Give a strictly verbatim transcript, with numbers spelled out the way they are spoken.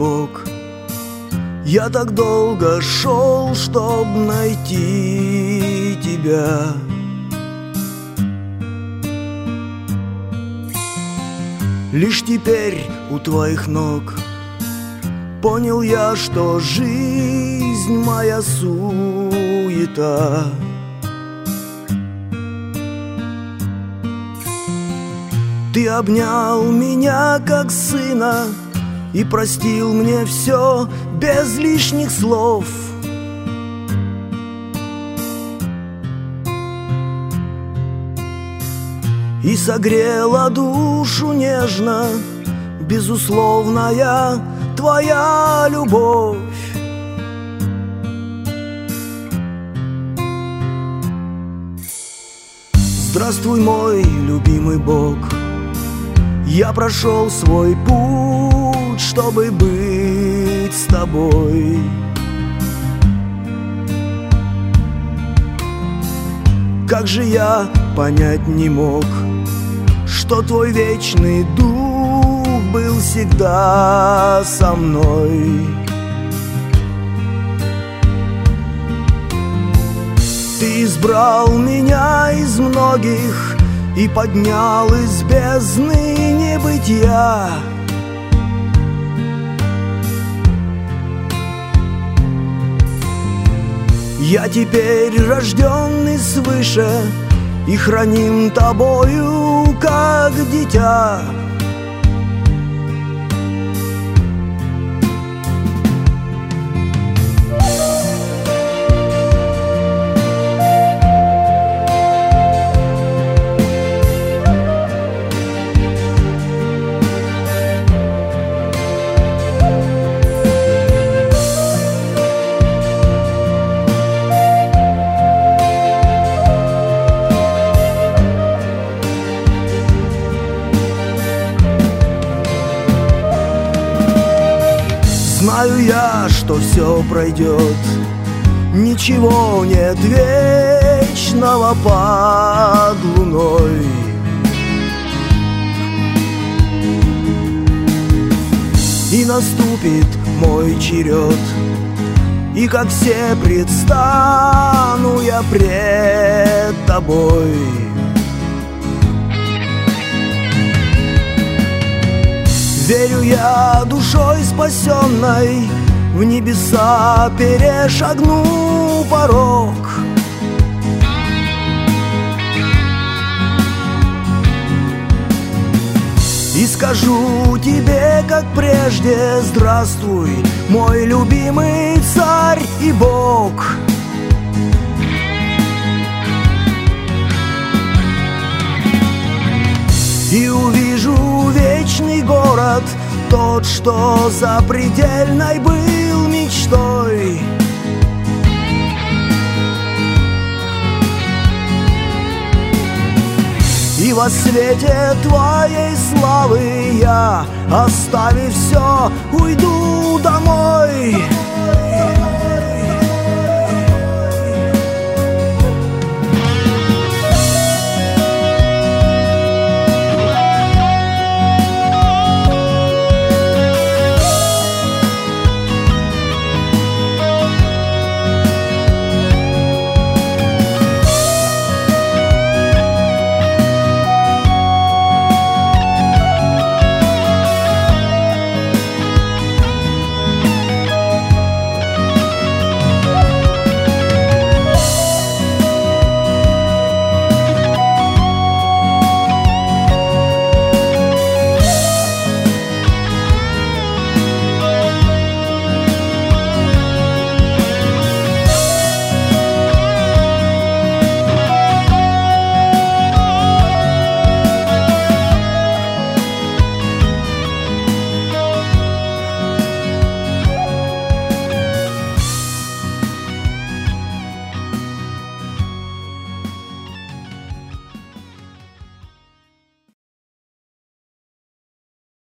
Бог. Я так долго шел, чтоб найти тебя. Лишь теперь у твоих ног понял я, что жизнь моя суета. Ты обнял меня как сына и простил мне все без лишних слов. И согрела душу нежно безусловная твоя любовь. Здравствуй, мой любимый Бог. Я прошел свой путь, чтобы быть с тобой. Как же я понять не мог, что твой вечный дух был всегда со мной. Ты избрал меня из многих и поднял из бездны небытия. Я теперь рожденный свыше и храним тобою, как дитя. Знаю я, что все пройдет, ничего нет вечного под луной. И наступит мой черед, и как все предстану я пред тобой. Верю я душой спасенной, в небеса перешагну порог. И скажу тебе, как прежде: здравствуй, мой любимый царь и Бог. И увижу вечный город, тот, что запредельной был мечтой. И во свете твоей славы я, оставив все, уйду